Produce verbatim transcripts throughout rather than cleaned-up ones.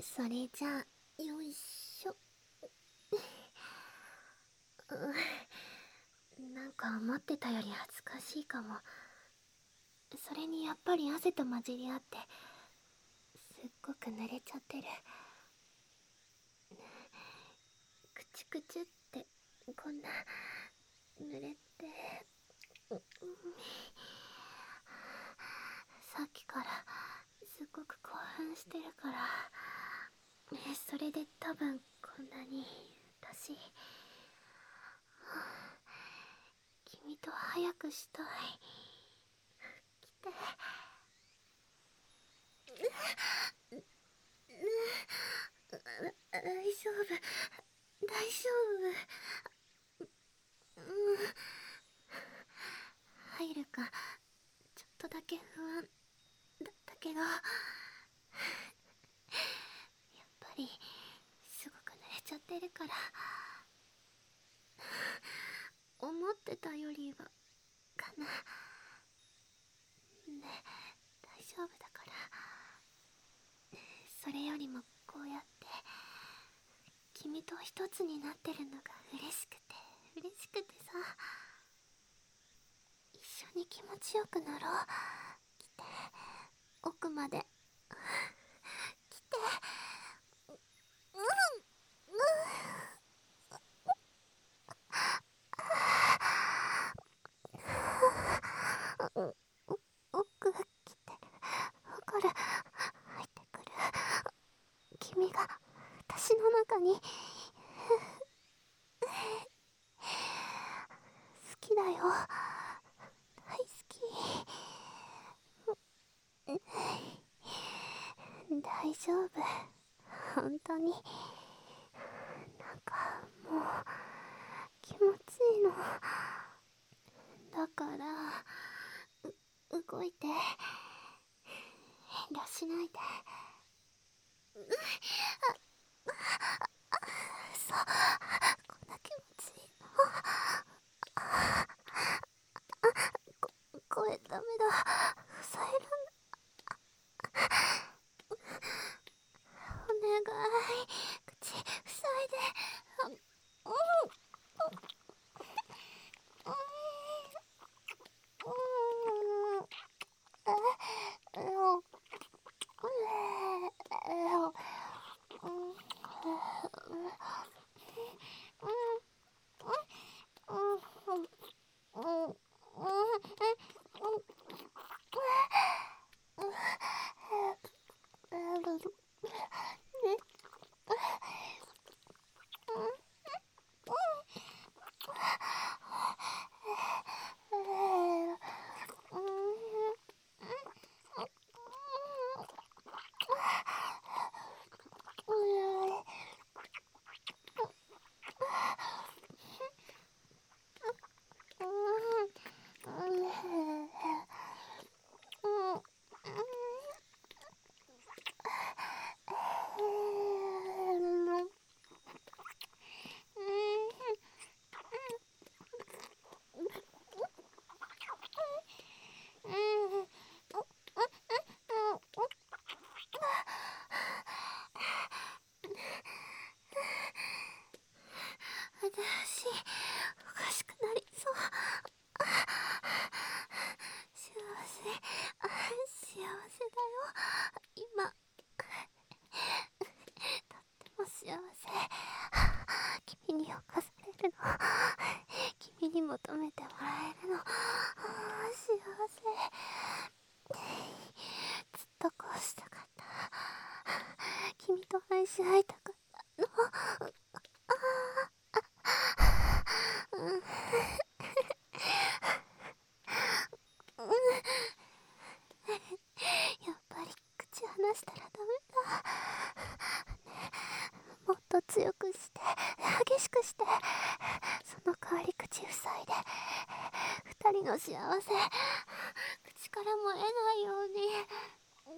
それじゃあ、よいしょ。うん、なんか思ってたより恥ずかしいかも。それにやっぱり汗と混じり合ってすっごく濡れちゃってる。くちくちってこんな濡れて、うん、さっきからすっごく興奮してるから、それで多分こんなに私君と早くしたい。来て。大丈夫、大丈夫。うん、入るかちょっとだけ不安だったけど、やっぱりすごく濡れちゃってるから、思ってたよりはかな。ね、大丈夫だから。それよりもこうやって君と一つになってるのが嬉しくて嬉しくてさ、一緒に気持ちよくなろう。来て、奥まで来て。うんうん、奥来て、わかる、入ってくる。君が私の中に好きだよ、大好き。大丈夫、本当に。なんかもう気持ちいいの。だからう動いて、遠慮しないで。うそう、こんな気持ちいいの。こ声ダメだ、塞えるんお願い、口塞いで。うん、私おかしくなりそう。幸せ、幸せだよ今。とっても幸せ。君に侵されるの、君に求めてもらえるの、幸せ。ずっとこうしたかった。君と愛し合いたかったの。うんやっぱり口離したらダメだ。もっと強くして、激しくして、その代わり口塞いで、二人の幸せ、口からも得ないように。うん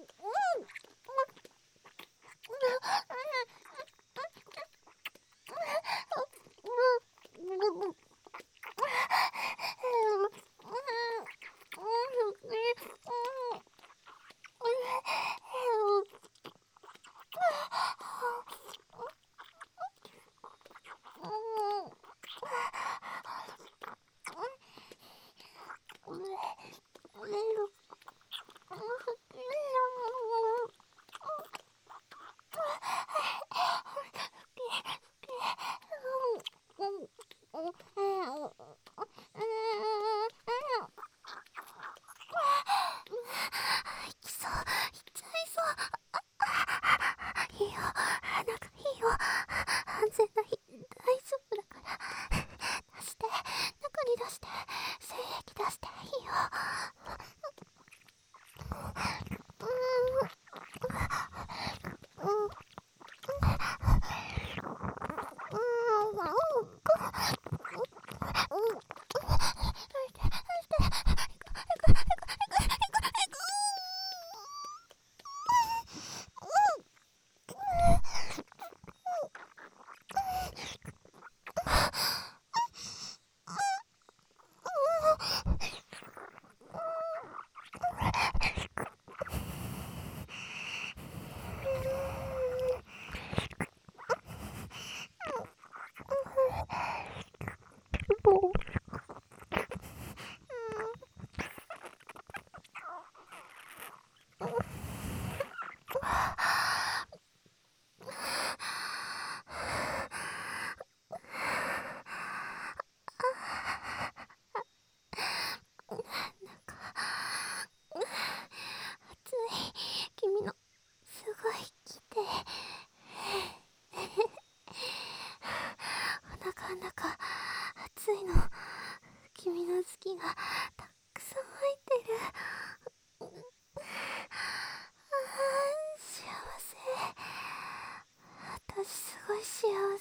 暑い。君のすごい来て。お腹の中暑いの。君の好きがたくさん入ってる。ああ、幸せ。私すごい幸せだよ。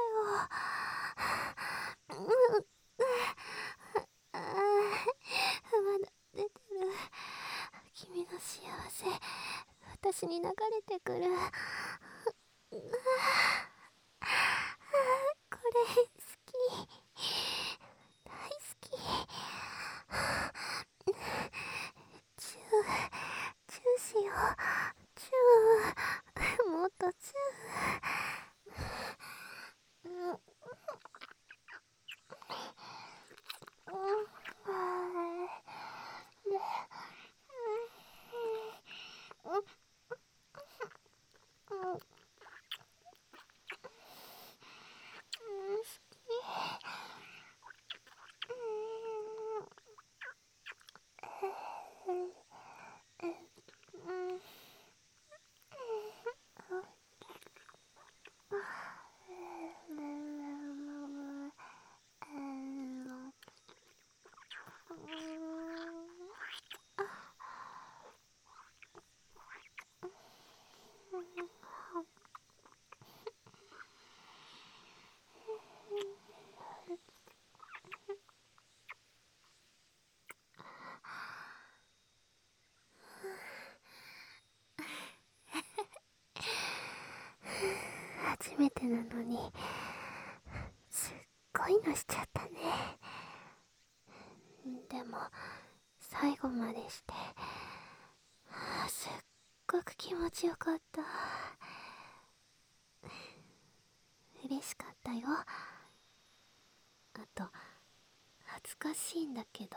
うん、ああ、まだ出てる。君の幸せ、私に流れてくる。これ好き、大好き。チュー、チューしよう。チュー、もっとチュー。うん、うん、初めてなのにすっごいのしちゃったね。でも最後までして、すっごく気持ちよかった。嬉しかったよ。あと恥ずかしいんだけど、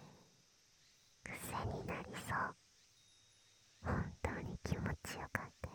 癖になりそう。本当に気持ちよかったよ。